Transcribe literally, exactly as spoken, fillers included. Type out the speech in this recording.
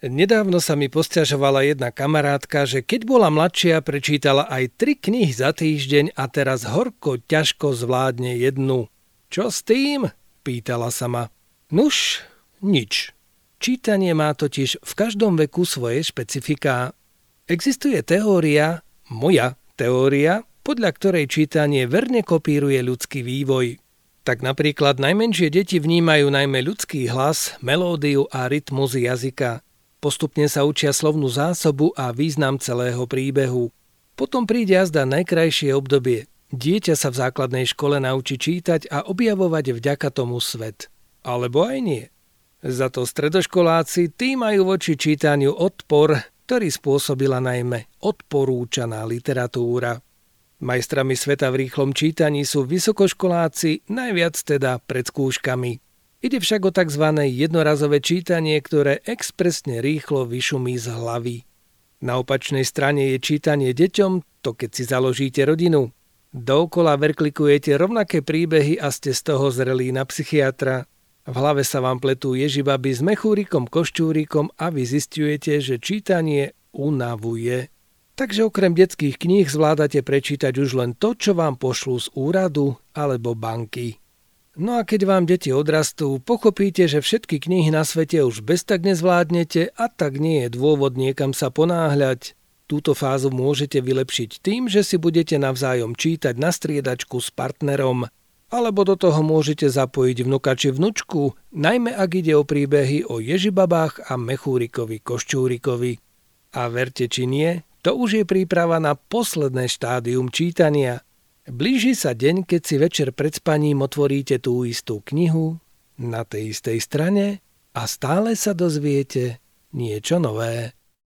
Nedávno sa mi posťažovala jedna kamarátka, že keď bola mladšia, prečítala aj tri knihy za týždeň a teraz horko ťažko zvládne jednu. Čo s tým? Pýtala sa ma. Nuž, nič. Čítanie má totiž v každom veku svoje špecifiká. Existuje teória, moja teória, podľa ktorej čítanie verne kopíruje ľudský vývoj. Tak napríklad najmenšie deti vnímajú najmä ľudský hlas, melódiu a rytmus jazyka. Postupne sa učia slovnú zásobu a význam celého príbehu. Potom príde azda najkrajšie obdobie. Dieťa sa v základnej škole naučí čítať a objavovať vďaka tomu svet. Alebo aj nie. Za to stredoškoláci tí majú voči čítaniu odpor, ktorý spôsobila najmä odporúčaná literatúra. Majstrami sveta v rýchlom čítaní sú vysokoškoláci, najviac teda pred skúškami. Ide však o tzv. Jednorazové čítanie, ktoré expresne rýchlo vyšumí z hlavy. Na opačnej strane je čítanie deťom, to keď si založíte rodinu. Dookola verklikujete rovnaké príbehy a ste z toho zrelí na psychiatra. V hlave sa vám pletú ježibaby s mechúrikom, koščúrikom a vy zisťujete, že čítanie unavuje. Takže okrem detských kníh zvládate prečítať už len to, čo vám pošlú z úradu alebo banky. No a keď vám deti odrastú, pochopíte, že všetky knihy na svete už bez tak nezvládnete a tak nie je dôvod niekam sa ponáhľať. Túto fázu môžete vylepšiť tým, že si budete navzájom čítať na striedačku s partnerom. Alebo do toho môžete zapojiť vnuka či vnučku, najmä ak ide o príbehy o ježibabách a mechúrikovi koščúrikovi. A verte či nie, to už je príprava na posledné štádium čítania. Blíži sa deň, keď si večer pred spaním otvoríte tú istú knihu na tej istej strane a stále sa dozviete niečo nové.